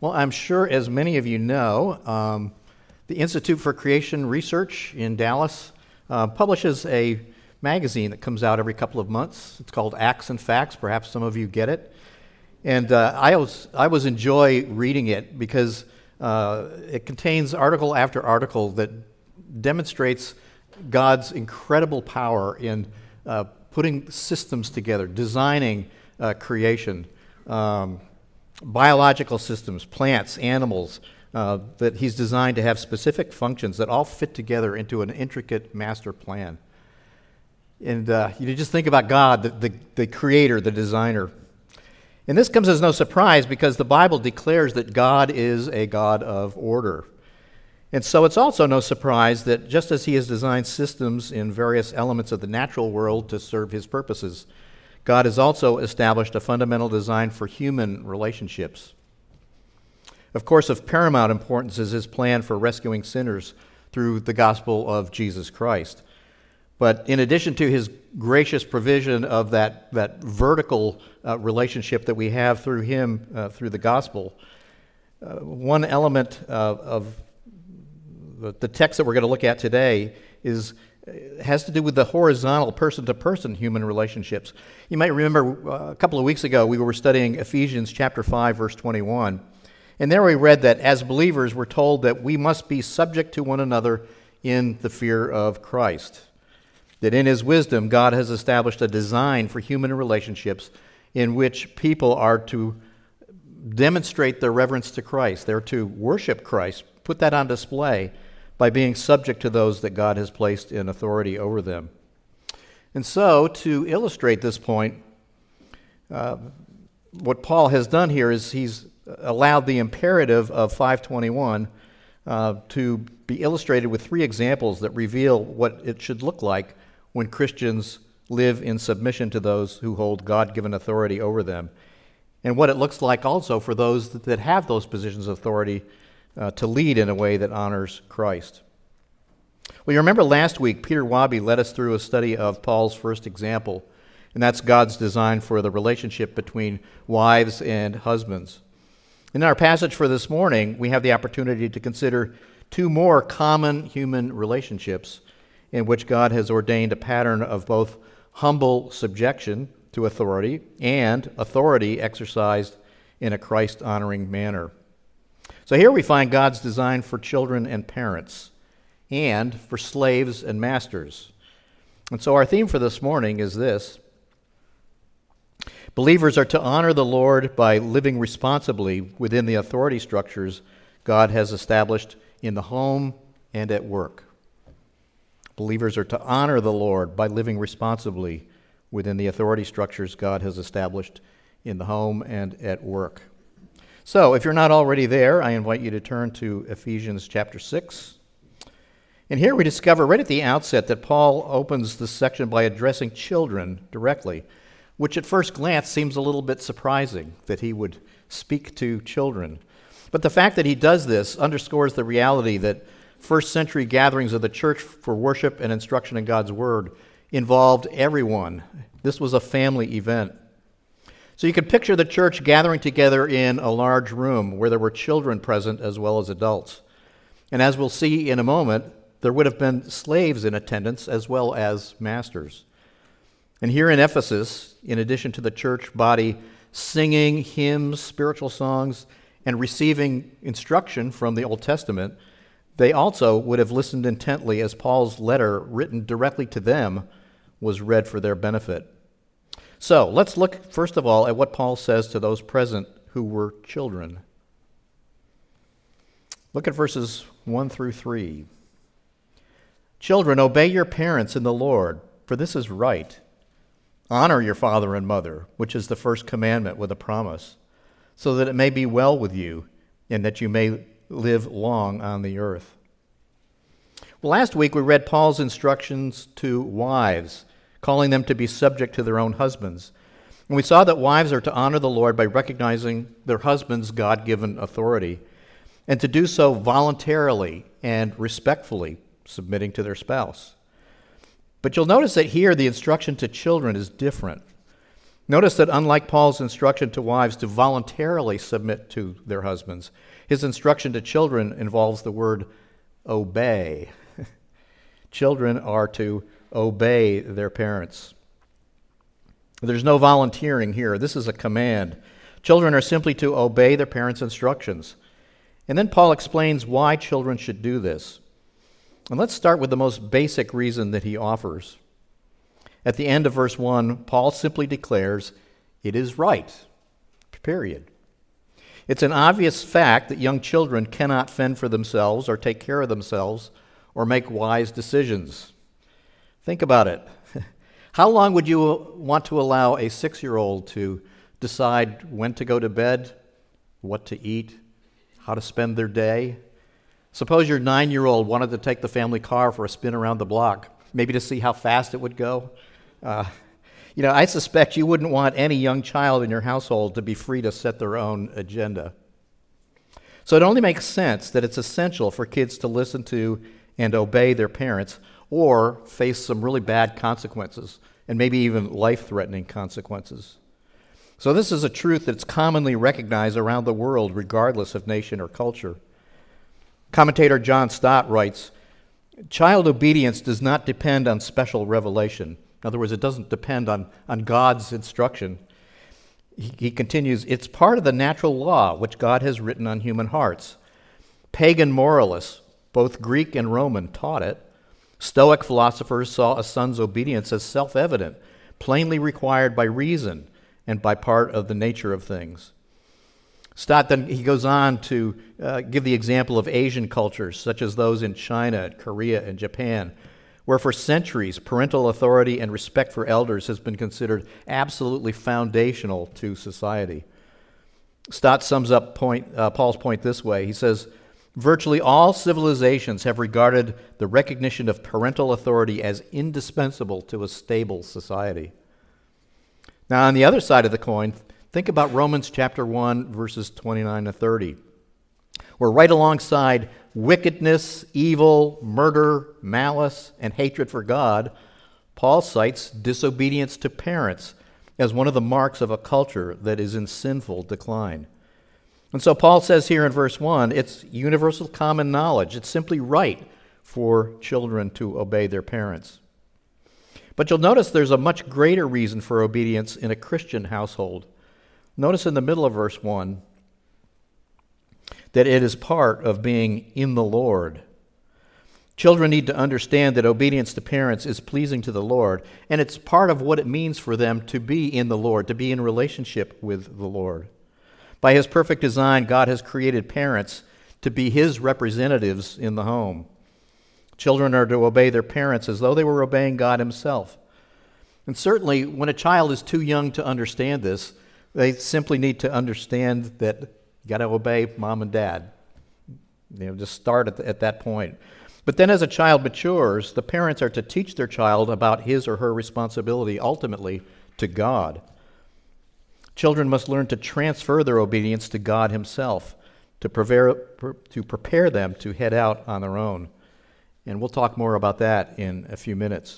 Well, I'm sure as many of you know, the Institute for Creation Research in Dallas publishes a magazine that comes out every couple of months. It's called Acts and Facts. Perhaps some of you get it. And I always enjoy reading it because it contains article after article that demonstrates God's incredible power in putting systems together, designing creation, biological systems, plants, animals, that he's designed to have specific functions that all fit together into an intricate master plan. And you just think about God, the creator, the designer. And this comes as no surprise because the Bible declares that God is a God of order. And so it's also no surprise that just as he has designed systems in various elements of the natural world to serve his purposes, God has also established a fundamental design for human relationships. Of course, of paramount importance is his plan for rescuing sinners through the gospel of Jesus Christ. But in addition to his gracious provision of that vertical relationship that we have through him, through the gospel, one element of the text that we're going to look at today has to do with the horizontal person-to-person human relationships. You might remember a couple of weeks ago we were studying Ephesians chapter 5, verse 21. And there we read that as believers we're told that we must be subject to one another in the fear of Christ. That in his wisdom God has established a design for human relationships in which people are to demonstrate their reverence to Christ. They're to worship Christ, put that on display by being subject to those that God has placed in authority over them. And so, to illustrate this point, what Paul has done here is he's allowed the imperative of 521 to be illustrated with three examples that reveal what it should look like when Christians live in submission to those who hold God-given authority over them, and what it looks like also for those that have those positions of authority to lead in a way that honors Christ. Well, you remember last week, Peter Wabi led us through a study of Paul's first example, and that's God's design for the relationship between wives and husbands. In our passage for this morning, we have the opportunity to consider two more common human relationships in which God has ordained a pattern of both humble subjection to authority and authority exercised in a Christ-honoring manner. So here we find God's design for children and parents, and for slaves and masters. And so our theme for this morning is this: believers are to honor the Lord by living responsibly within the authority structures God has established in the home and at work. Believers are to honor the Lord by living responsibly within the authority structures God has established in the home and at work. So, if you're not already there, I invite you to turn to Ephesians chapter 6. And here we discover right at the outset that Paul opens this section by addressing children directly, which at first glance seems a little bit surprising that he would speak to children. But the fact that he does this underscores the reality that first century gatherings of the church for worship and instruction in God's Word involved everyone. This was a family event. So you can picture the church gathering together in a large room where there were children present as well as adults. And as we'll see in a moment, there would have been slaves in attendance as well as masters. And here in Ephesus, in addition to the church body singing hymns, spiritual songs, and receiving instruction from the Old Testament, they also would have listened intently as Paul's letter, written directly to them, was read for their benefit. So let's look, first of all, at what Paul says to those present who were children. Look at verses 1 through 3. Children, obey your parents in the Lord, for this is right. Honor your father and mother, which is the first commandment with a promise, so that it may be well with you and that you may live long on the earth. Well, last week we read Paul's instructions to wives, calling them to be subject to their own husbands. And we saw that wives are to honor the Lord by recognizing their husband's God-given authority, and to do so voluntarily and respectfully, submitting to their spouse. But you'll notice that here the instruction to children is different. Notice that unlike Paul's instruction to wives to voluntarily submit to their husbands, his instruction to children involves the word obey. Children are to obey their parents. There's no volunteering here. This is a command. Children are simply to obey their parents' instructions. And then Paul explains why children should do this. And let's start with the most basic reason that he offers. At the end of verse 1, Paul simply declares, it is right, period. It's an obvious fact that young children cannot fend for themselves or take care of themselves or make wise decisions. Think about it. How long would you want to allow a 6-year-old to decide when to go to bed, what to eat, how to spend their day? Suppose your 9-year-old wanted to take the family car for a spin around the block, maybe to see how fast it would go. I suspect you wouldn't want any young child in your household to be free to set their own agenda. So it only makes sense that it's essential for kids to listen to and obey their parents or face some really bad consequences and maybe even life-threatening consequences. So this is a truth that's commonly recognized around the world regardless of nation or culture. Commentator John Stott writes, child obedience does not depend on special revelation. In other words, it doesn't depend on God's instruction. He continues, it's part of the natural law which God has written on human hearts. Pagan moralists, both Greek and Roman, taught it. Stoic philosophers saw a son's obedience as self-evident, plainly required by reason and by part of the nature of things. Stott then he goes on to give the example of Asian cultures, such as those in China, Korea, and Japan, where for centuries parental authority and respect for elders has been considered absolutely foundational to society. Stott sums up Paul's point this way. He says, virtually all civilizations have regarded the recognition of parental authority as indispensable to a stable society. Now, on the other side of the coin, think about Romans chapter 1, verses 29 to 30, where right alongside wickedness, evil, murder, malice, and hatred for God, Paul cites disobedience to parents as one of the marks of a culture that is in sinful decline. And so Paul says here in verse 1, it's universal common knowledge. It's simply right for children to obey their parents. But you'll notice there's a much greater reason for obedience in a Christian household. Notice in the middle of verse 1 that it is part of being in the Lord. Children need to understand that obedience to parents is pleasing to the Lord, and it's part of what it means for them to be in the Lord, to be in relationship with the Lord. By His perfect design, God has created parents to be His representatives in the home. Children are to obey their parents as though they were obeying God Himself. And certainly, when a child is too young to understand this, they simply need to understand that you got to obey mom and dad. Just start at that point. But then as a child matures, the parents are to teach their child about his or her responsibility ultimately to God. Children must learn to transfer their obedience to God Himself, to prepare them to head out on their own. And we'll talk more about that in a few minutes.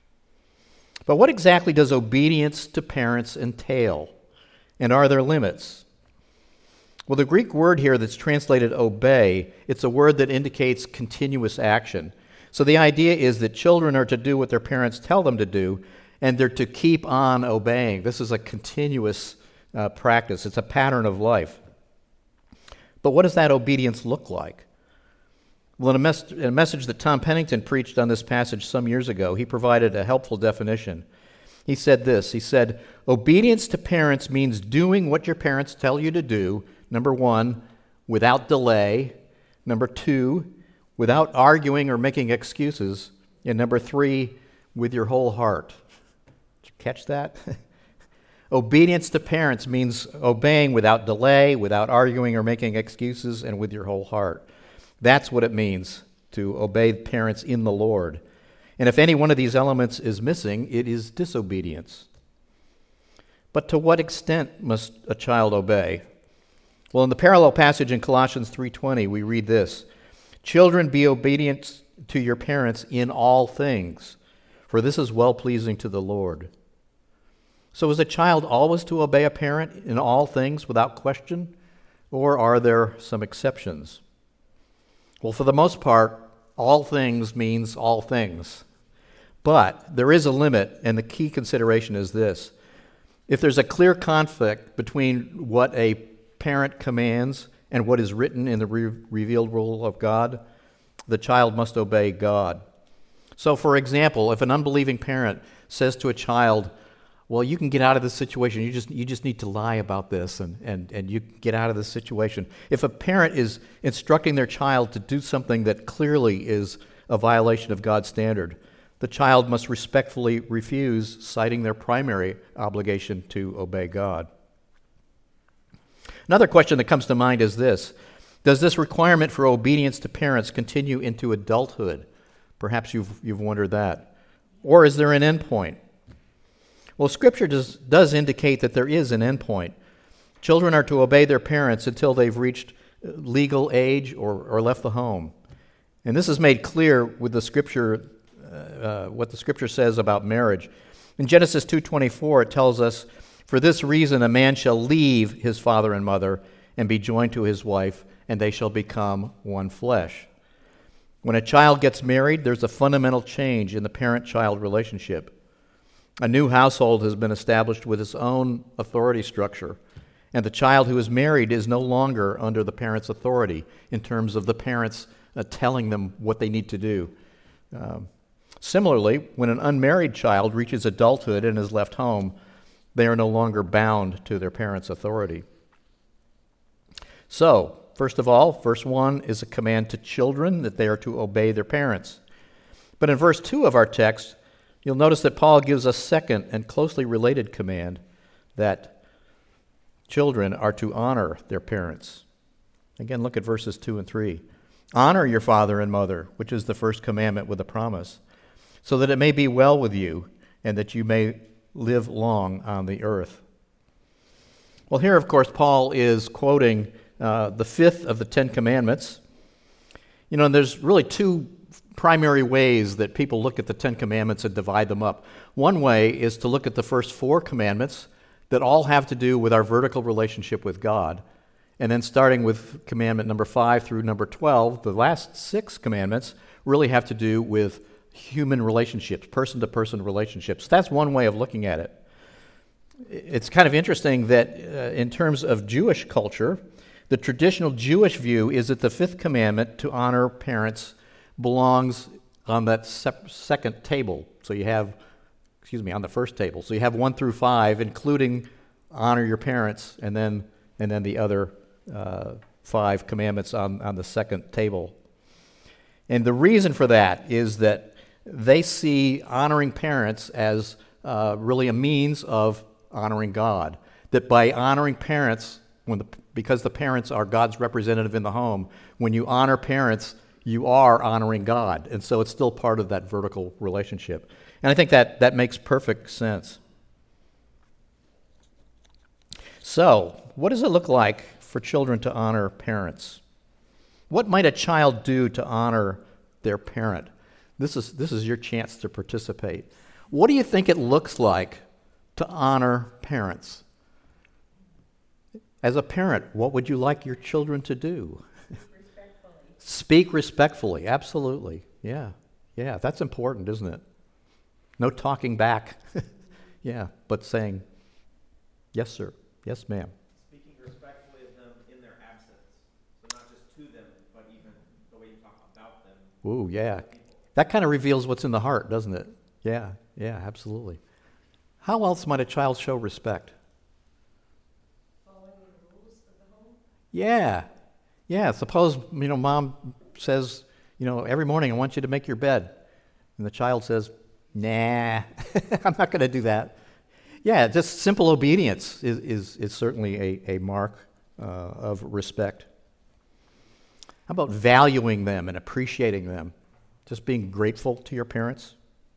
But what exactly does obedience to parents entail? And are there limits? Well, the Greek word here that's translated obey, it's a word that indicates continuous action. So the idea is that children are to do what their parents tell them to do, and they're to keep on obeying. This is a continuous practice. It's a pattern of life. But what does that obedience look like? Well, in a message that Tom Pennington preached on this passage some years ago, he provided a helpful definition. He said this, he said, obedience to parents means doing what your parents tell you to do, number 1, without delay, number 2, without arguing or making excuses, and number 3, with your whole heart. Did you catch that? Obedience to parents means obeying without delay, without arguing or making excuses, and with your whole heart. That's what it means to obey parents in the Lord. And if any one of these elements is missing, it is disobedience. But to what extent must a child obey? Well, in the parallel passage in Colossians 3:20, we read this, children, be obedient to your parents in all things, for this is well-pleasing to the Lord. So is a child always to obey a parent in all things without question, or are there some exceptions? Well, for the most part, all things means all things. But there is a limit, and the key consideration is this. If there's a clear conflict between what a parent commands and what is written in the revealed rule of God, the child must obey God. So, for example, if an unbelieving parent says to a child, well, you can get out of this situation, you just need to lie about this and you get out of this situation. If a parent is instructing their child to do something that clearly is a violation of God's standard, the child must respectfully refuse, citing their primary obligation to obey God. Another question that comes to mind is this. Does this requirement for obedience to parents continue into adulthood? Perhaps you've wondered that. Or is there an end point? Well, Scripture does indicate that there is an end point. Children are to obey their parents until they've reached legal age or left the home. And this is made clear with the Scripture, what the Scripture says about marriage. In Genesis 2:24, it tells us, "For this reason a man shall leave his father and mother and be joined to his wife, and they shall become one flesh." When a child gets married, there's a fundamental change in the parent-child relationship. A new household has been established with its own authority structure, and the child who is married is no longer under the parent's authority in terms of the parents telling them what they need to do. Similarly, when an unmarried child reaches adulthood and is left home, they are no longer bound to their parents' authority. So, first of all, verse 1 is a command to children that they are to obey their parents. But in verse 2 of our text, you'll notice that Paul gives a second and closely related command that children are to honor their parents. Again, look at verses 2 and 3. "Honor your father and mother, which is the first commandment with a promise, so that it may be well with you and that you may live long on the earth." Well, here, of course, Paul is quoting the fifth of the Ten Commandments. You know, and there's really two primary ways that people look at the Ten Commandments and divide them up. One way is to look at the first four commandments that all have to do with our vertical relationship with God. And then starting with commandment number 5 through number 12, the last 6 commandments really have to do with human relationships, person-to-person relationships. That's one way of looking at it. It's kind of interesting that in terms of Jewish culture, the traditional Jewish view is that the fifth commandment to honor parents belongs on that second table. So you have, on the first table. So you have 1 through 5, including honor your parents, and then the other 5 commandments on the second table. And the reason for that is that they see honoring parents as really a means of honoring God. That by honoring parents, because the parents are God's representative in the home, when you honor parents, you are honoring God. And so it's still part of that vertical relationship. And I think that makes perfect sense. So, what does it look like for children to honor parents? What might a child do to honor their parent? This is your chance to participate. What do you think it looks like to honor parents? As a parent, what would you like your children to do? Speak respectfully, absolutely. Yeah, that's important, isn't it? No talking back. Yeah, but saying, "Yes, sir. Yes, ma'am." Speaking respectfully of them in their absence. So not just to them, but even the way you talk about them. Ooh, yeah. That kind of reveals what's in the heart, doesn't it? Yeah, absolutely. How else might a child show respect? Following the rules of the home? Yeah. Suppose, mom says, every morning I want you to make your bed. And the child says, "Nah, I'm not going to do that." Yeah, just simple obedience is certainly a mark of respect. How about valuing them and appreciating them? Just being grateful to your parents?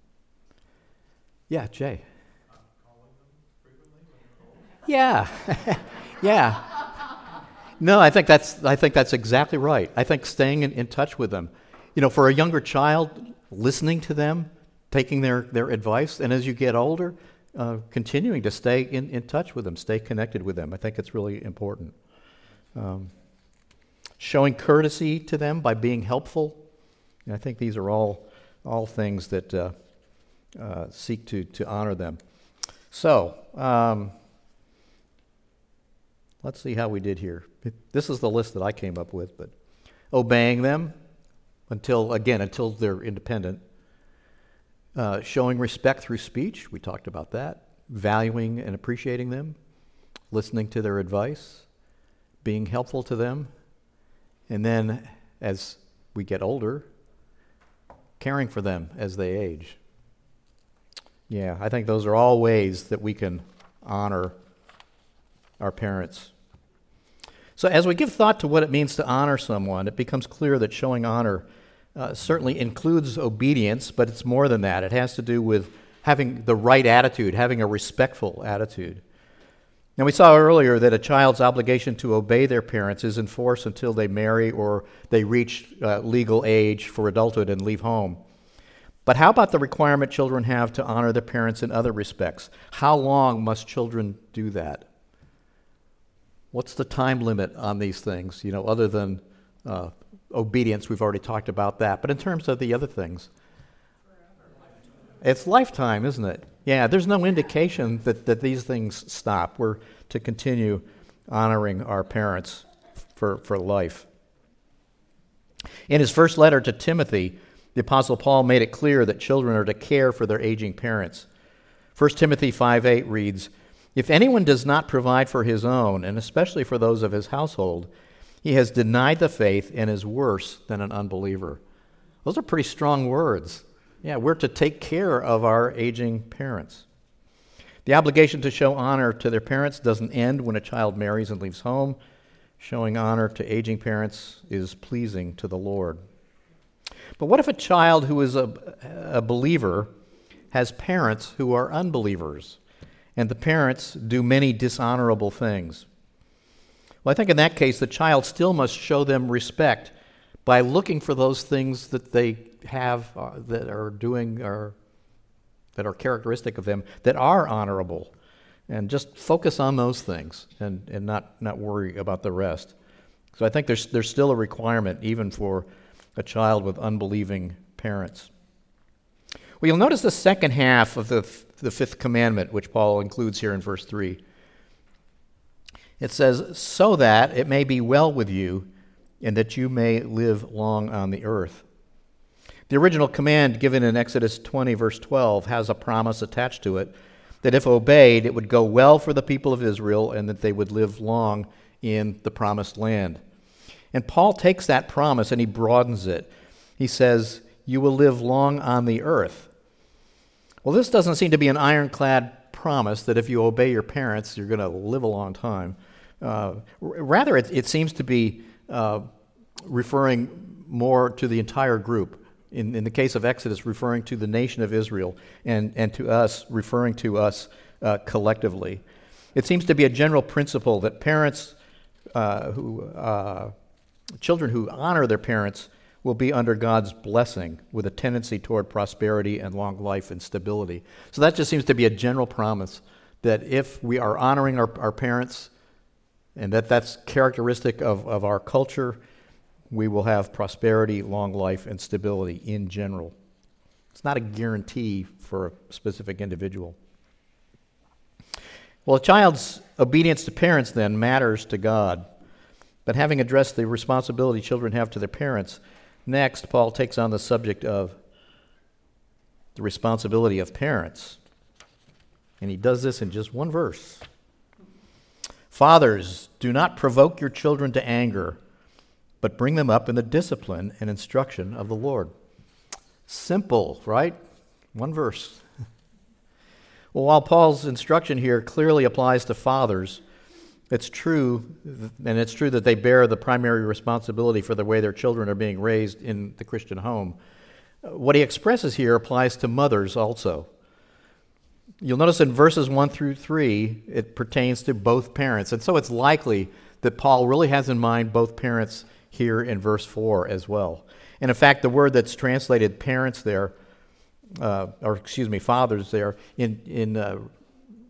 Yeah, Jay. Calling them frequently when they're old? Yeah. No, I think that's exactly right. I think staying in touch with them. For a younger child, listening to them, taking their advice, and as you get older, continuing to stay in touch with them, stay connected with them. I think it's really important. Showing courtesy to them by being helpful. And I think these are all things that seek to honor them. So, let's see how we did here. This is the list that I came up with, but obeying them until they're independent. Showing respect through speech, we talked about that. Valuing and appreciating them. Listening to their advice. Being helpful to them. And then, as we get older, caring for them as they age. Yeah, I think those are all ways that we can honor our parents. So as we give thought to what it means to honor someone, it becomes clear that showing honor certainly includes obedience, but it's more than that. It has to do with having the right attitude, having a respectful attitude. Now, we saw earlier that a child's obligation to obey their parents is in force until they marry or they reach legal age for adulthood and leave home. But how about the requirement children have to honor their parents in other respects? How long must children do that? What's the time limit on these things, other than obedience? We've already talked about that. But in terms of the other things, it's lifetime, isn't it? Yeah, there's no indication that these things stop. We're to continue honoring our parents for life. In his first letter to Timothy, the Apostle Paul made it clear that children are to care for their aging parents. 1 Timothy 5:8 reads, "If anyone does not provide for his own, and especially for those of his household, he has denied the faith and is worse than an unbeliever." Those are pretty strong words. Yeah, we're to take care of our aging parents. The obligation to show honor to their parents doesn't end when a child marries and leaves home. Showing honor to aging parents is pleasing to the Lord. But what if a child who is a believer has parents who are unbelievers, and the parents do many dishonorable things? Well, I think in that case, the child still must show them respect by looking for those things that they have that are doing or that are characteristic of them that are honorable, and just focus on those things and not worry about the rest. So I think there's still a requirement even for a child with unbelieving parents. Well, you'll notice the second half of the fifth commandment, which Paul includes here in verse 3. It says, "So that it may be well with you, and that you may live long on the earth." The original command given in Exodus 20, verse 12, has a promise attached to it that if obeyed, it would go well for the people of Israel and that they would live long in the promised land. And Paul takes that promise and he broadens it. He says, "You will live long on the earth." Well, this doesn't seem to be an ironclad promise that if you obey your parents, you're going to live a long time. Rather, it seems to be referring more to the entire group. In the case of Exodus, referring to the nation of Israel, and to us, referring to us collectively. It seems to be a general principle that children who honor their parents will be under God's blessing with a tendency toward prosperity and long life and stability. So that just seems to be a general promise that if we are honoring our parents, and that's characteristic of our culture, we will have prosperity, long life, and stability in general. It's not a guarantee for a specific individual. Well, a child's obedience to parents then matters to God. But having addressed the responsibility children have to their parents, next, Paul takes on the subject of the responsibility of parents. And he does this in just one verse. "Fathers, do not provoke your children to anger, but bring them up in the discipline and instruction of the Lord." Simple, right? One verse. Well, while Paul's instruction here clearly applies to fathers, it's true that they bear the primary responsibility for the way their children are being raised in the Christian home. What he expresses here applies to mothers also. You'll notice in verses 1 through 3, it pertains to both parents. And so it's likely that Paul really has in mind both parents here in verse 4 as well. And in fact, the word that's translated parents there, fathers there, in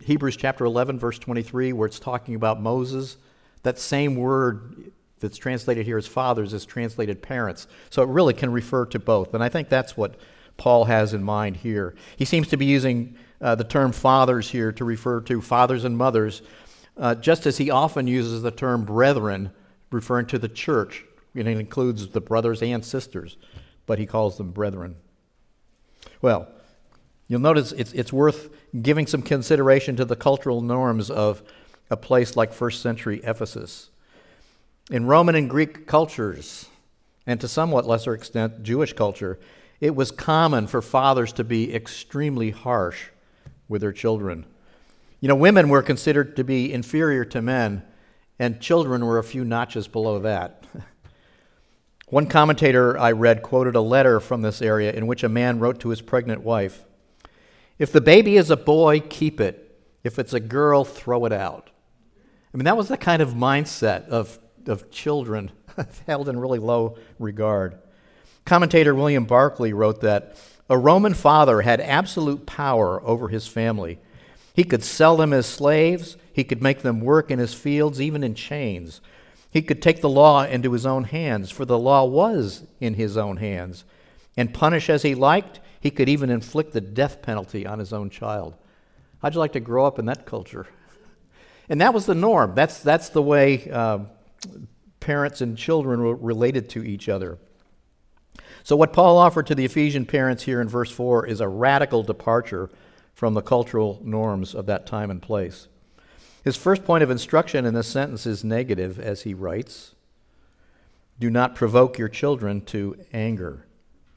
Hebrews chapter 11, verse 23, where it's talking about Moses, that same word that's translated here as fathers is translated parents. So it really can refer to both. And I think that's what Paul has in mind here. He seems to be using the term fathers here to refer to fathers and mothers, just as he often uses the term brethren, referring to the church. It includes the brothers and sisters, but he calls them brethren. Well, you'll notice it's worth giving some consideration to the cultural norms of a place like first century Ephesus. In Roman and Greek cultures, and to somewhat lesser extent Jewish culture, it was common for fathers to be extremely harsh with their children. Women were considered to be inferior to men, and children were a few notches below that. One commentator I read quoted a letter from this area in which a man wrote to his pregnant wife, "If the baby is a boy, keep it. If it's a girl, throw it out." I mean, that was the kind of mindset of children held in really low regard. Commentator William Barclay wrote that a Roman father had absolute power over his family. He could sell them as slaves. He could make them work in his fields, even in chains. He could take the law into his own hands, for the law was in his own hands, and punish as he liked. He could even inflict the death penalty on his own child. How'd you like to grow up in that culture? And that was the norm. That's the way parents and children were related to each other. So what Paul offered to the Ephesian parents here in verse 4 is a radical departure from the cultural norms of that time and place. His first point of instruction in this sentence is negative, as he writes, "Do not provoke your children to anger."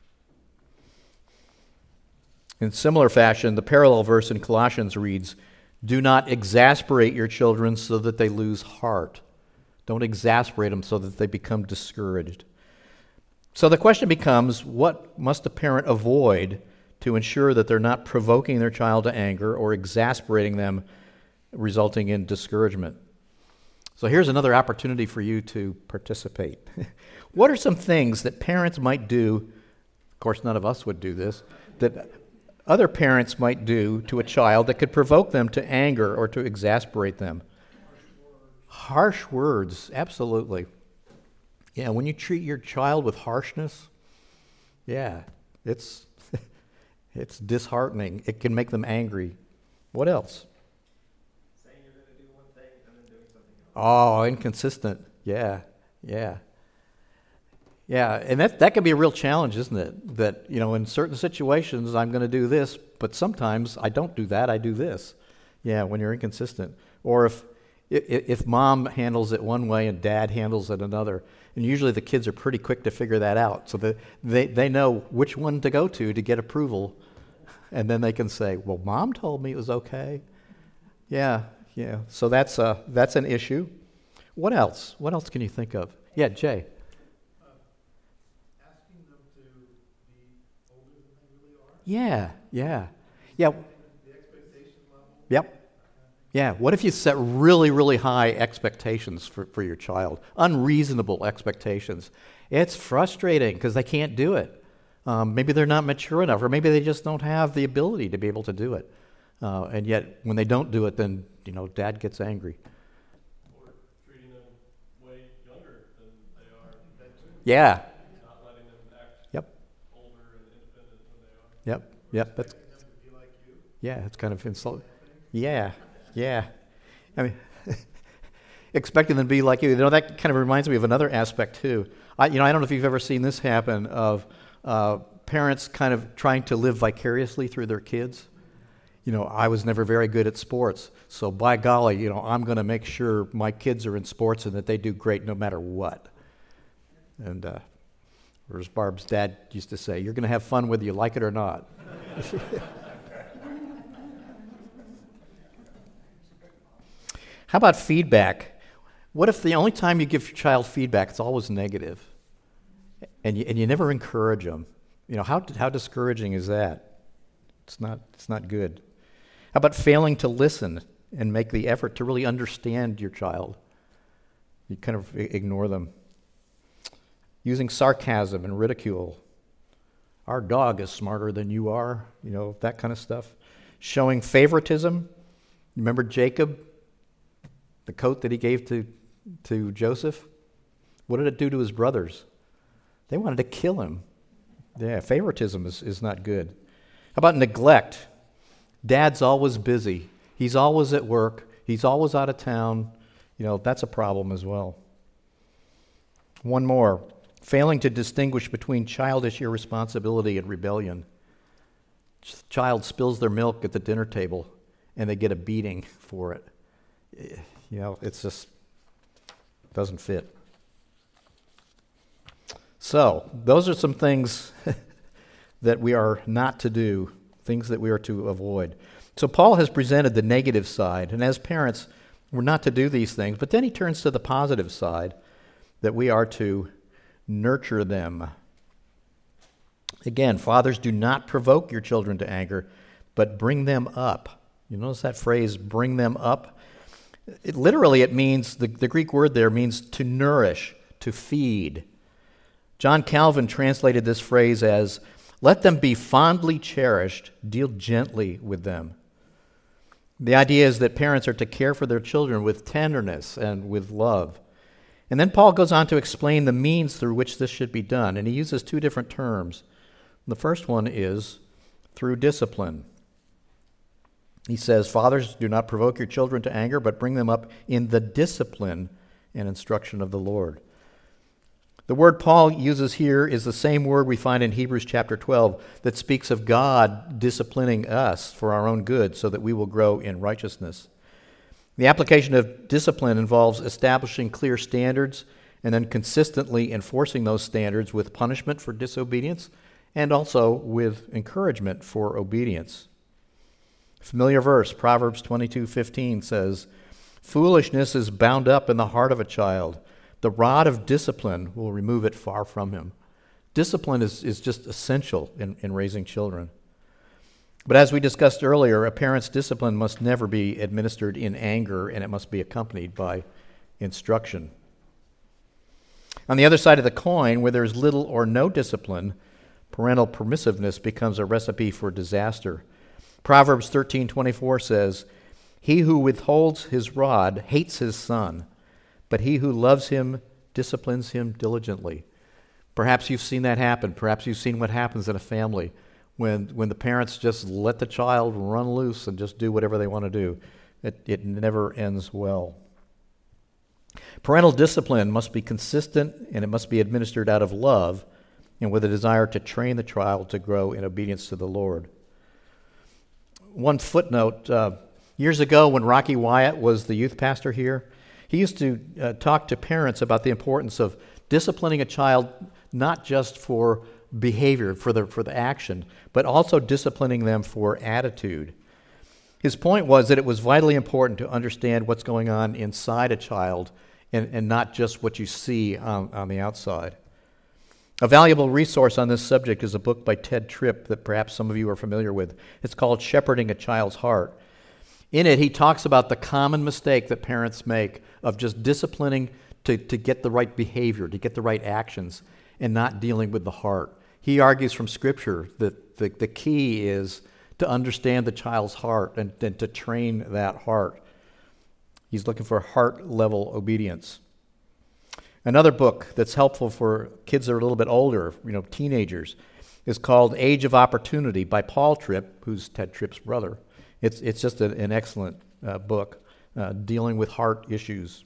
In similar fashion, the parallel verse in Colossians reads, "Do not exasperate your children so that they lose heart." Don't exasperate them so that they become discouraged. So the question becomes, what must a parent avoid to ensure that they're not provoking their child to anger or exasperating them, resulting in discouragement? So here's another opportunity for you to participate. What are some things that parents might do, of course none of us would do this, that other parents might do to a child that could provoke them to anger or to exasperate them? Harsh words, absolutely. Yeah, when you treat your child with harshness, yeah, it's disheartening. It can make them angry. What else? Saying you're going to do one thing and then doing something else. Oh, inconsistent. Yeah. And that can be a real challenge, isn't it? That, in certain situations I'm going to do this, but sometimes I don't do that, I do this. Yeah, when you're inconsistent. Or if mom handles it one way and dad handles it another. And usually the kids are pretty quick to figure that out, so that they know which one to go to get approval. And then they can say, well, mom told me it was okay. Yeah. So that's an issue. What else? What else can you think of? Yeah, Jay. Asking them to be older than they really are. Yeah. The expectation level. Yep. Yeah, what if you set really, really high expectations for your child? Unreasonable expectations. It's frustrating because they can't do it. Maybe they're not mature enough, or maybe they just don't have the ability to be able to do it. And yet, when they don't do it, then, dad gets angry. Or treating them way younger than they are. Yeah. Not letting them act Yep. older and independent when they are. Yep. That's, Expecting them to be like you. yeah, it's kind of insulting. Yeah. I mean, expecting them to be like you. That kind of reminds me of another aspect too. I don't know if you've ever seen this happen of parents kind of trying to live vicariously through their kids. I was never very good at sports, so by golly, I'm going to make sure my kids are in sports and that they do great no matter what. And or as Barb's dad used to say, you're going to have fun whether you like it or not. How about feedback? What if the only time you give your child feedback, it's always negative, and you never encourage them? How discouraging is that? It's not good. How about failing to listen and make the effort to really understand your child? You kind of ignore them. Using sarcasm and ridicule. Our dog is smarter than you are, that kind of stuff. Showing favoritism. Remember Jacob? The coat that he gave to Joseph? What did it do to his brothers? They wanted to kill him. Yeah, favoritism is not good. How about neglect? Dad's always busy. He's always at work. He's always out of town. That's a problem as well. One more. Failing to distinguish between childish irresponsibility and rebellion. Child spills their milk at the dinner table, and they get a beating for it. It's just doesn't fit. So, those are some things that we are not to do, things that we are to avoid. So Paul has presented the negative side, and as parents, we're not to do these things, but then he turns to the positive side, that we are to nurture them. Again, fathers, do not provoke your children to anger, but bring them up. You notice that phrase, bring them up? It means, the Greek word there means to nourish, to feed. John Calvin translated this phrase as, let them be fondly cherished, deal gently with them. The idea is that parents are to care for their children with tenderness and with love. And then Paul goes on to explain the means through which this should be done, and he uses two different terms. The first one is through discipline. He says, fathers, do not provoke your children to anger, but bring them up in the discipline and instruction of the Lord. The word Paul uses here is the same word we find in Hebrews chapter 12 that speaks of God disciplining us for our own good so that we will grow in righteousness. The application of discipline involves establishing clear standards and then consistently enforcing those standards with punishment for disobedience and also with encouragement for obedience. Familiar verse, Proverbs 22:15 says, foolishness is bound up in the heart of a child. The rod of discipline will remove it far from him. Discipline is just essential in raising children. But as we discussed earlier, a parent's discipline must never be administered in anger, and it must be accompanied by instruction. On the other side of the coin, where there's little or no discipline, parental permissiveness becomes a recipe for disaster. Proverbs 13:24 says, he who withholds his rod hates his son, but he who loves him disciplines him diligently. Perhaps you've seen that happen. Perhaps you've seen what happens in a family when the parents just let the child run loose and just do whatever they want to do. It never ends well. Parental discipline must be consistent, and it must be administered out of love and with a desire to train the child to grow in obedience to the Lord. One footnote, years ago when Rocky Wyatt was the youth pastor here, he used to talk to parents about the importance of disciplining a child not just for behavior, for the action, but also disciplining them for attitude. His point was that it was vitally important to understand what's going on inside a child and not just what you see on the outside. A valuable resource on this subject is a book by Ted Tripp that perhaps some of you are familiar with. It's called Shepherding a Child's Heart. In it, he talks about the common mistake that parents make of just disciplining to get the right behavior, to get the right actions, and not dealing with the heart. He argues from Scripture that the key is to understand the child's heart and to train that heart. He's looking for heart-level obedience. Another book that's helpful for kids that are a little bit older, teenagers, is called Age of Opportunity by Paul Tripp, who's Ted Tripp's brother. It's just an excellent book dealing with heart issues.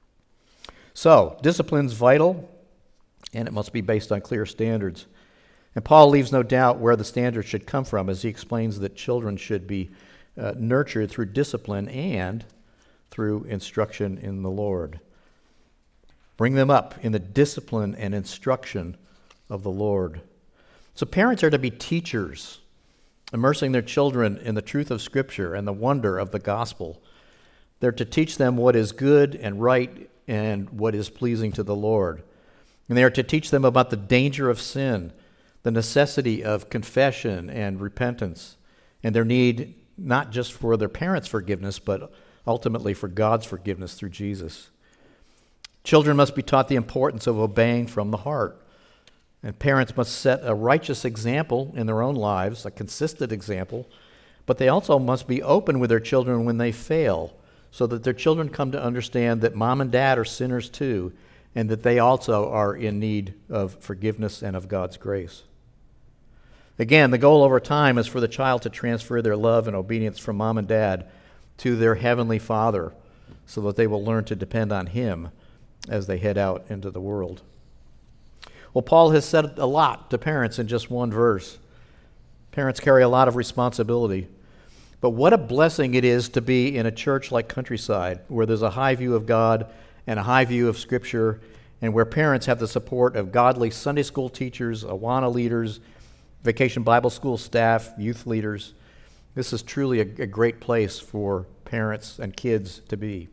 So, discipline's vital, and it must be based on clear standards. And Paul leaves no doubt where the standards should come from as he explains that children should be nurtured through discipline and through instruction in the Lord. Bring them up in the discipline and instruction of the Lord. So parents are to be teachers, immersing their children in the truth of Scripture and the wonder of the gospel. They're to teach them what is good and right and what is pleasing to the Lord. And they are to teach them about the danger of sin, the necessity of confession and repentance, and their need not just for their parents' forgiveness, but ultimately for God's forgiveness through Jesus. Children must be taught the importance of obeying from the heart. And parents must set a righteous example in their own lives, a consistent example, but they also must be open with their children when they fail, so that their children come to understand that mom and dad are sinners too, and that they also are in need of forgiveness and of God's grace. Again, the goal over time is for the child to transfer their love and obedience from mom and dad to their heavenly Father, so that they will learn to depend on Him as they head out into the world. Well, Paul has said a lot to parents in just one verse. Parents carry a lot of responsibility. But what a blessing it is to be in a church like Countryside, where there's a high view of God and a high view of Scripture, and where parents have the support of godly Sunday school teachers, Awana leaders, Vacation Bible School staff, youth leaders. This is truly a great place for parents and kids to be.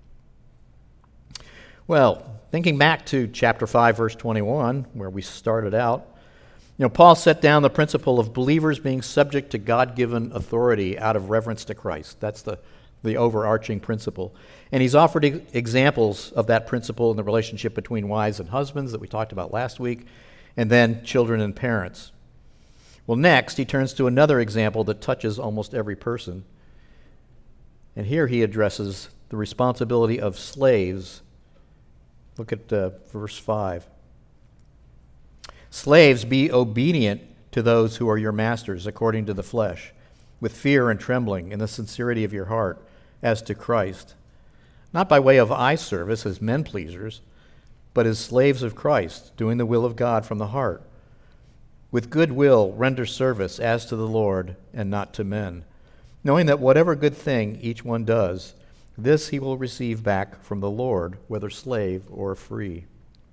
Well, thinking back to chapter 5, verse 21, where we started out, Paul set down the principle of believers being subject to God-given authority out of reverence to Christ. That's the overarching principle. And he's offered examples of that principle in the relationship between wives and husbands that we talked about last week, and then children and parents. Well, next, he turns to another example that touches almost every person. And here he addresses the responsibility of slaves. Look at verse 5. Slaves, be obedient to those who are your masters according to the flesh, with fear and trembling in the sincerity of your heart, as to Christ, not by way of eye service as men pleasers, but as slaves of Christ, doing the will of God from the heart. With good will render service as to the Lord and not to men, knowing that whatever good thing each one does, this he will receive back from the Lord, whether slave or free.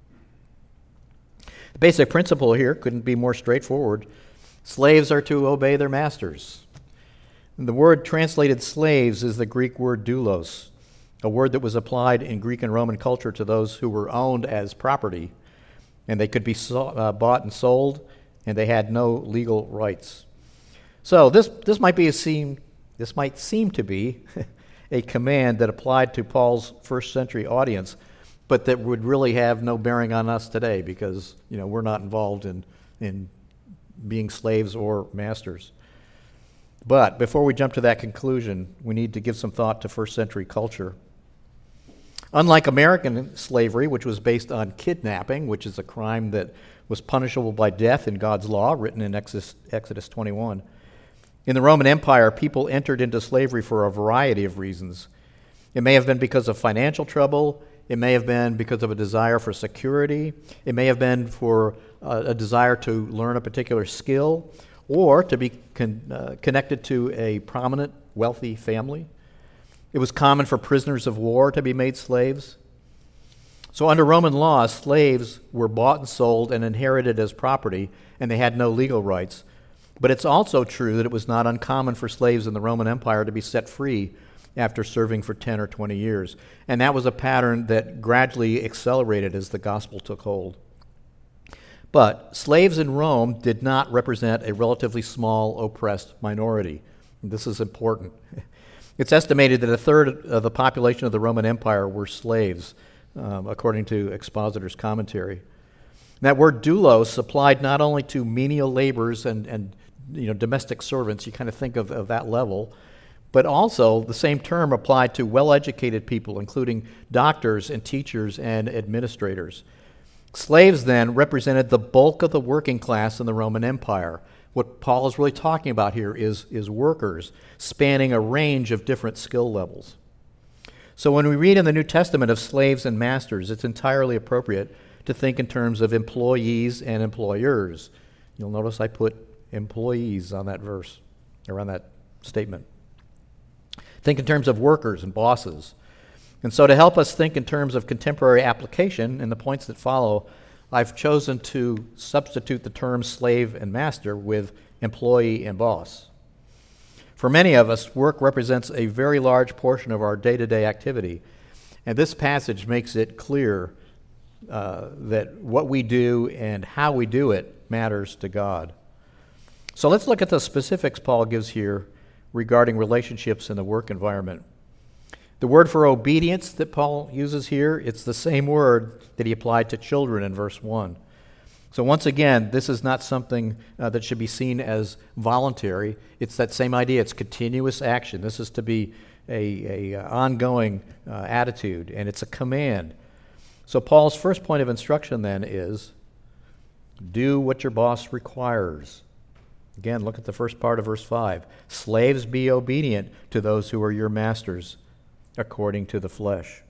The basic principle here couldn't be more straightforward. Slaves are to obey their masters. And the word translated slaves is the Greek word doulos, a word that was applied in Greek and Roman culture to those who were owned as property, and they could be bought and sold, and they had no legal rights. So this might seem to be a command that applied to Paul's first century audience, but that would really have no bearing on us today because we're not involved in being slaves or masters. But before we jump to that conclusion, we need to give some thought to first century culture. Unlike American slavery, which was based on kidnapping, which is a crime that was punishable by death in God's law, written in Exodus 21, in the Roman Empire, people entered into slavery for a variety of reasons. It may have been because of financial trouble. It may have been because of a desire for security. It may have been for a desire to learn a particular skill or to be connected to a prominent, wealthy family. It was common for prisoners of war to be made slaves. So under Roman law, slaves were bought and sold and inherited as property, and they had no legal rights. But it's also true that it was not uncommon for slaves in the Roman Empire to be set free after serving for 10 or 20 years. And that was a pattern that gradually accelerated as the gospel took hold. But slaves in Rome did not represent a relatively small, oppressed minority. This is important. It's estimated that a third of the population of the Roman Empire were slaves, according to Expositor's commentary. That word doulos applied not only to menial laborers and domestic servants, you kind of think of that level, but also the same term applied to well-educated people, including doctors and teachers and administrators. Slaves then represented the bulk of the working class in the Roman Empire. What Paul is really talking about here is workers spanning a range of different skill levels. So when we read in the New Testament of slaves and masters, it's entirely appropriate to think in terms of employees and employers. You'll notice I put employees on that verse, or on that statement. Think in terms of workers and bosses. And so to help us think in terms of contemporary application in the points that follow, I've chosen to substitute the terms slave and master with employee and boss. For many of us, work represents a very large portion of our day-to-day activity, and this passage makes it clear that what we do and how we do it matters to God. So let's look at the specifics Paul gives here regarding relationships in the work environment. The word for obedience that Paul uses here, it's the same word that he applied to children in verse 1. So once again, this is not something that should be seen as voluntary. It's that same idea. It's continuous action. This is to be a ongoing attitude, and it's a command. So Paul's first point of instruction then is, do what your boss requires. Again, look at the first part of verse 5. Slaves, be obedient to those who are your masters, according to the flesh.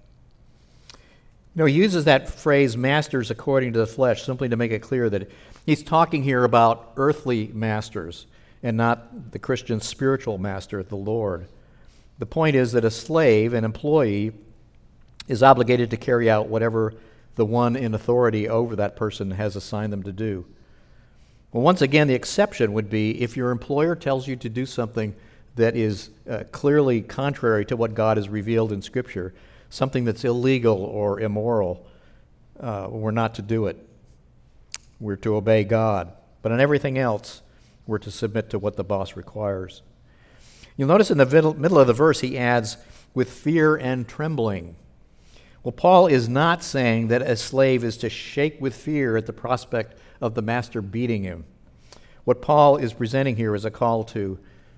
He uses that phrase, masters according to the flesh, simply to make it clear that he's talking here about earthly masters and not the Christian spiritual master, the Lord. The point is that a slave, an employee, is obligated to carry out whatever the one in authority over that person has assigned them to do. Well, once again, the exception would be if your employer tells you to do something that is clearly contrary to what God has revealed in Scripture, something that's illegal or immoral, we're not to do it. We're to obey God. But on everything else, we're to submit to what the boss requires. You'll notice in the middle of the verse he adds, with fear and trembling. Well, Paul is not saying that a slave is to shake with fear at the prospect of the master beating him. What Paul is presenting here is a call to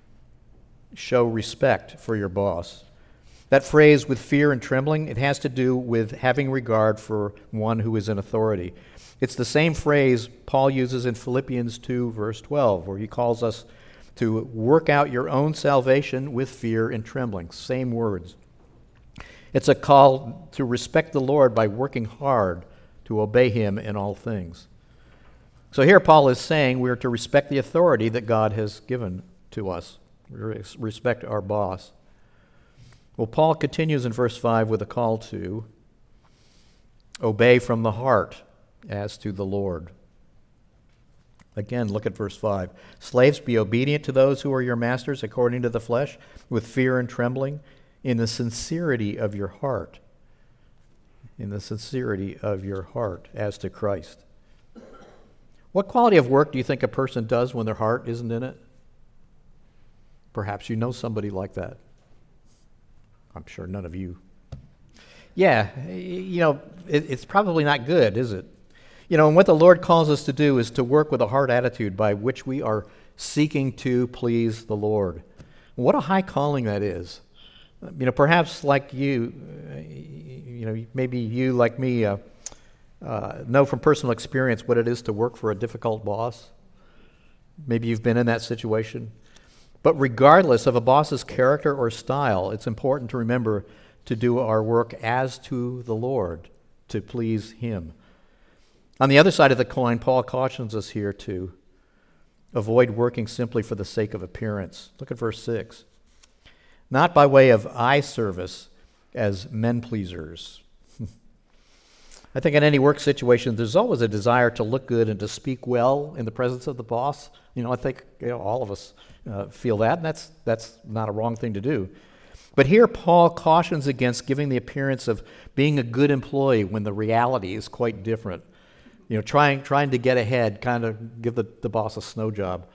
show respect for your boss. That phrase, with fear and trembling, it has to do with having regard for one who is in authority. It's the same phrase Paul uses in Philippians 2, verse 12, where he calls us to work out your own salvation with fear and trembling. Same words. It's a call to respect the Lord by working hard to obey him in all things. So here Paul is saying we are to respect the authority that God has given to us. We respect our boss. Well, Paul continues in verse 5 with a call to obey from the heart as to the Lord. Again, look at verse 5. Slaves, be obedient to those who are your masters according to the flesh, with fear and trembling, in the sincerity of your heart. In the sincerity of your heart as to Christ. What quality of work do you think a person does when their heart isn't in it? Perhaps you know somebody like that. I'm sure none of you. Yeah, it's probably not good, is it? And what the Lord calls us to do is to work with a heart attitude by which we are seeking to please the Lord. What a high calling that is. Perhaps like you, maybe you, like me, know from personal experience what it is to work for a difficult boss. Maybe you've been in that situation. But regardless of a boss's character or style, it's important to remember to do our work as to the Lord, to please him. On the other side of the coin, Paul cautions us here to avoid working simply for the sake of appearance. Look at verse 6. Not by way of eye service as men pleasers. I think in any work situation, there's always a desire to look good and to speak well in the presence of the boss. I think all of us feel that, and that's not a wrong thing to do. But here Paul cautions against giving the appearance of being a good employee when the reality is quite different. Trying to get ahead, kind of give the boss a snow job.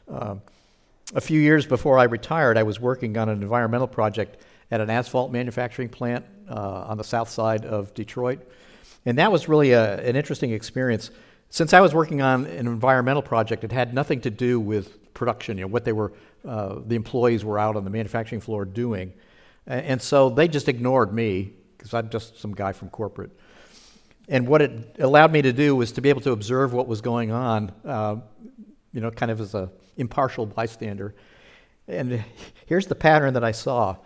A few years before I retired, I was working on an environmental project at an asphalt manufacturing plant on the south side of Detroit. And that was really an interesting experience. Since I was working on an environmental project, it had nothing to do with production, what they were, the employees were out on the manufacturing floor doing. And so they just ignored me because I'm just some guy from corporate. And what it allowed me to do was to be able to observe what was going on, kind of as a impartial bystander. And here's the pattern that I saw.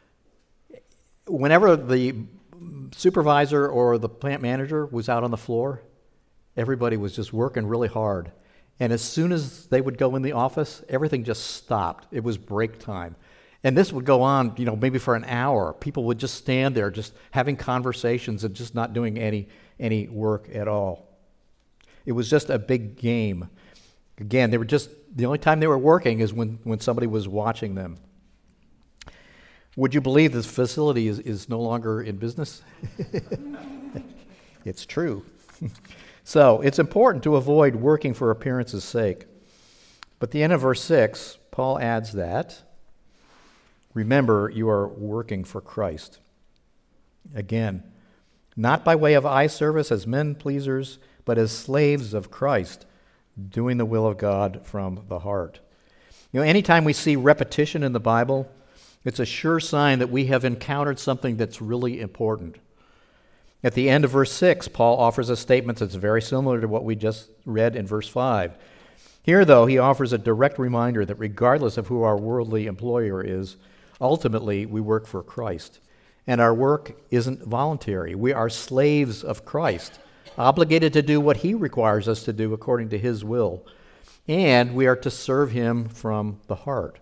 Whenever the supervisor or the plant manager was out on the floor, everybody was just working really hard. And as soon as they would go in the office, everything just stopped. It was break time. And this would go on, maybe for an hour. People would just stand there just having conversations and just not doing any work at all. It was just a big game. Again, they were just, the only time they were working is when somebody was watching them. Would you believe this facility is no longer in business? It's true. So it's important to avoid working for appearance's sake. But at the end of verse 6, Paul adds that, remember, you are working for Christ. Again, not by way of eye service as men pleasers, but as slaves of Christ, doing the will of God from the heart. Anytime we see repetition in the Bible, it's a sure sign that we have encountered something that's really important. At the end of verse 6, Paul offers a statement that's very similar to what we just read in verse 5. Here, though, he offers a direct reminder that regardless of who our worldly employer is, ultimately we work for Christ. And our work isn't voluntary. We are slaves of Christ, obligated to do what he requires us to do according to his will. And we are to serve him from the heart.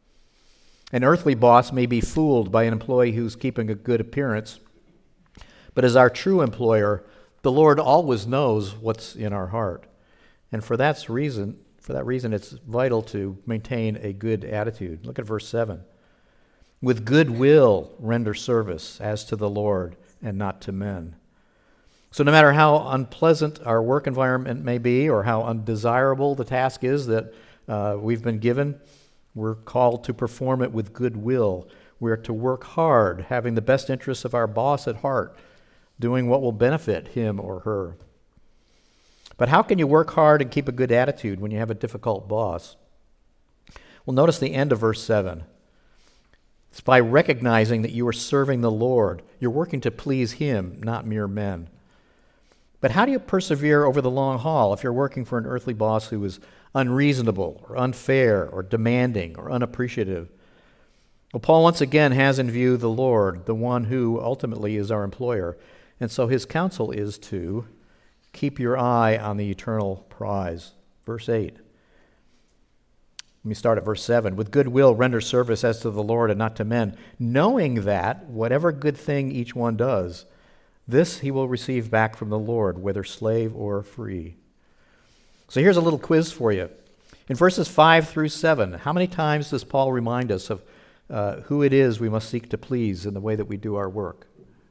An earthly boss may be fooled by an employee who's keeping a good appearance, but as our true employer, the Lord always knows what's in our heart. And for that reason, it's vital to maintain a good attitude. Look at verse 7. With good will render service as to the Lord and not to men. So no matter how unpleasant our work environment may be or how undesirable the task is that we've been given, we're called to perform it with good will. We're to work hard, having the best interests of our boss at heart, doing what will benefit him or her. But how can you work hard and keep a good attitude when you have a difficult boss? Well, notice the end of verse 7. It's by recognizing that you are serving the Lord. You're working to please him, not mere men. But how do you persevere over the long haul if you're working for an earthly boss who is unreasonable or unfair or demanding or unappreciative? Well, Paul once again has in view the Lord, the one who ultimately is our employer. And so his counsel is to keep your eye on the eternal prize. Verse 8. Let me start at verse 7. With good will render service as to the Lord and not to men, knowing that whatever good thing each one does, this he will receive back from the Lord, whether slave or free. So here's a little quiz for you. In verses 5 through 7, how many times does Paul remind us of who it is we must seek to please in the way that we do our work?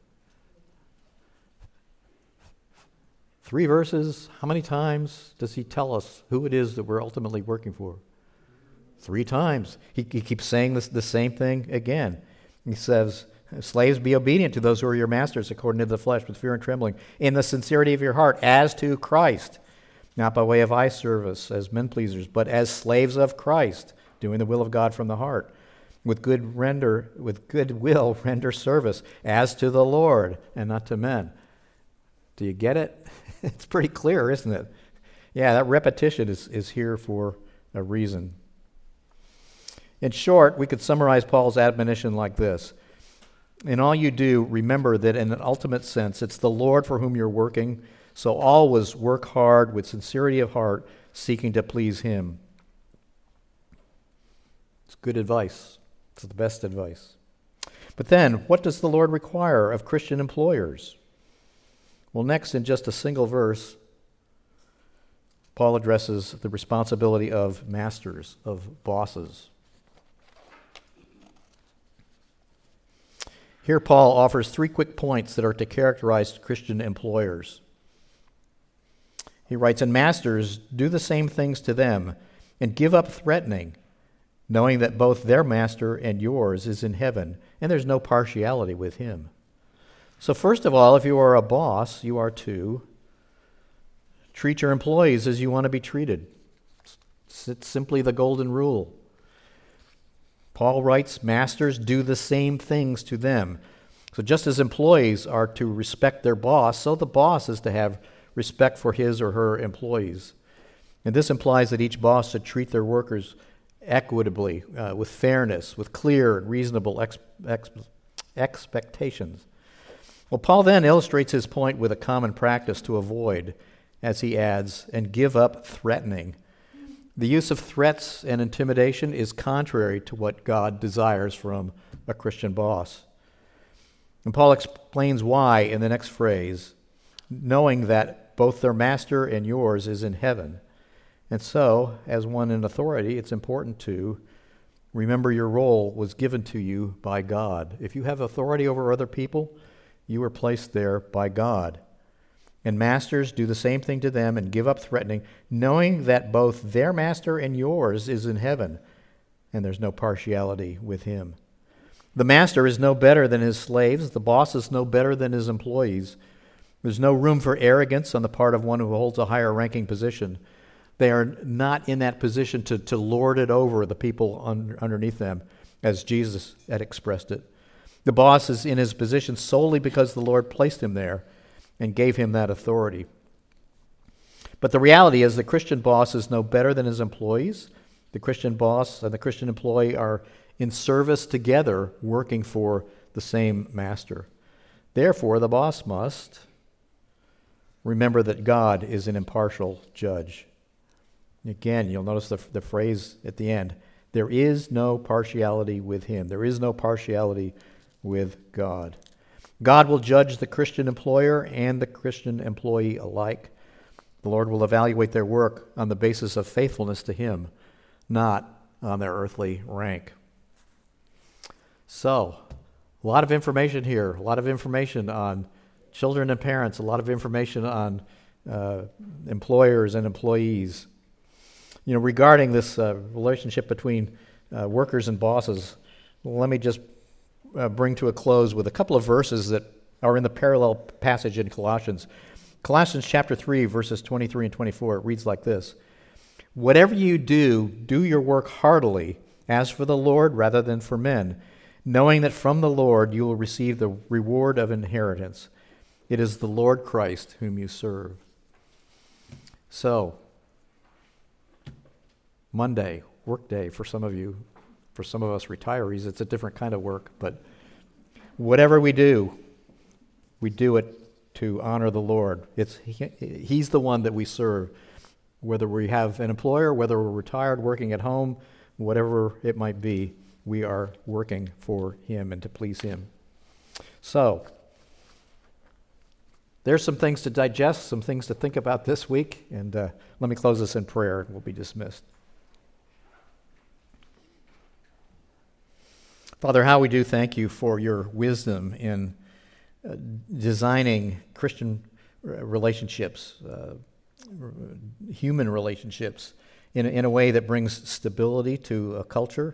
3 verses. How many times does he tell us who it is that we're ultimately working for? 3 times. He keeps saying the same thing again. He says, slaves, be obedient to those who are your masters according to the flesh with fear and trembling, in the sincerity of your heart, as to Christ, not by way of eye service as men pleasers, but as slaves of Christ, doing the will of God from the heart. With good will render service as to the Lord and not to men. Do you get it? It's pretty clear, isn't it? Yeah, that repetition is here for a reason. In short, we could summarize Paul's admonition like this. In all you do, remember that in an ultimate sense, it's the Lord for whom you're working, so always work hard with sincerity of heart, seeking to please him. It's good advice. It's the best advice. But then, what does the Lord require of Christian employers? Well, next, in just a single verse, Paul addresses the responsibility of masters, of bosses. Here, Paul offers 3 quick points that are to characterize Christian employers. He writes, "And masters, do the same things to them, and give up threatening, knowing that both their master and yours is in heaven, and there's no partiality with him." So first of all, if you are a boss, you are to treat your employees as you want to be treated. It's simply the golden rule. Paul writes, masters, do the same things to them. So just as employees are to respect their boss, so the boss is to have respect for his or her employees. And this implies that each boss should treat their workers equitably, with fairness, with clear and reasonable expectations. Well, Paul then illustrates his point with a common practice to avoid, as he adds, and give up threatening. The use of threats and intimidation is contrary to what God desires from a Christian boss. And Paul explains why in the next phrase, knowing that both their master and yours is in heaven. And so, as one in authority, it's important to remember your role was given to you by God. If you have authority over other people, you were placed there by God. And masters, do the same thing to them and give up threatening, knowing that both their master and yours is in heaven, and there's no partiality with him. The master is no better than his slaves. The boss is no better than his employees. There's no room for arrogance on the part of one who holds a higher ranking position. They are not in that position to lord it over the people underneath them, as Jesus had expressed it. The boss is in his position solely because the Lord placed him there and gave him that authority. But the reality is the Christian boss is no better than his employees. The Christian boss and the Christian employee are in service together, working for the same master. Therefore, the boss must remember that God is an impartial judge. Again, you'll notice the phrase at the end, there is no partiality with him. There is no partiality with God. God will judge the Christian employer and the Christian employee alike. The Lord will evaluate their work on the basis of faithfulness to him, not on their earthly rank. So, a lot of information here, a lot of information on children and parents, a lot of information on employers and employees. Regarding this relationship between workers and bosses, let me just bring to a close with a couple of verses that are in the parallel passage in Colossians. Colossians chapter 3, verses 23 and 24, it reads like this: "Whatever you do, do your work heartily, as for the Lord rather than for men, knowing that from the Lord you will receive the reward of inheritance. It is the Lord Christ whom you serve." So, Monday, work day for some of you. For some of us retirees, it's a different kind of work. But whatever we do it to honor the Lord. He's the one that we serve. Whether we have an employer, whether we're retired, working at home, whatever it might be, we are working for him and to please him. So, there's some things to digest, some things to think about this week. And let me close this in prayer and we'll be dismissed. Father, how we do thank you for your wisdom in designing Christian relationships, human relationships, in a way that brings stability to a culture.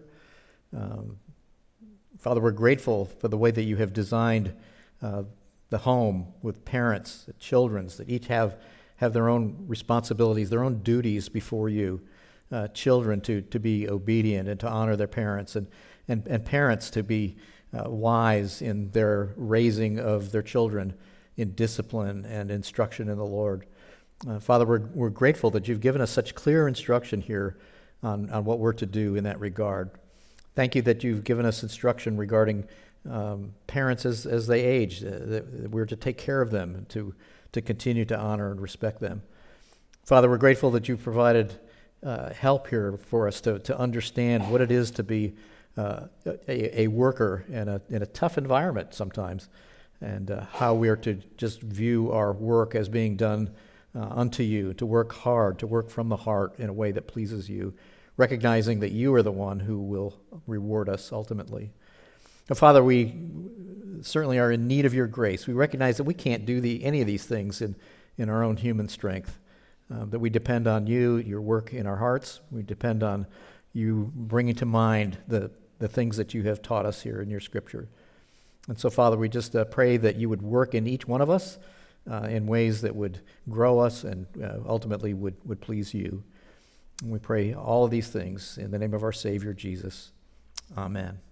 Father, we're grateful for the way that you have designed the home with parents, children, that each have their own responsibilities, their own duties before you. Children to be obedient and to honor their parents, and parents to be wise in their raising of their children in discipline and instruction in the Lord. Father, we're grateful that you've given us such clear instruction here on what we're to do in that regard. Thank you that you've given us instruction regarding parents as they age, that we're to take care of them, to continue to honor and respect them. Father, we're grateful that you've provided help here for us to understand what it is to be a worker in a tough environment sometimes, and how we are to just view our work as being done unto you, to work hard, to work from the heart in a way that pleases you, recognizing that you are the one who will reward us ultimately. Now, Father, we certainly are in need of your grace. We recognize that we can't do any of these things in our own human strength, that we depend on you, your work in our hearts. We depend on you bringing to mind the things that you have taught us here in your scripture. And so, Father, we just pray that you would work in each one of us in ways that would grow us and ultimately would please you. And we pray all of these things in the name of our Savior, Jesus. Amen.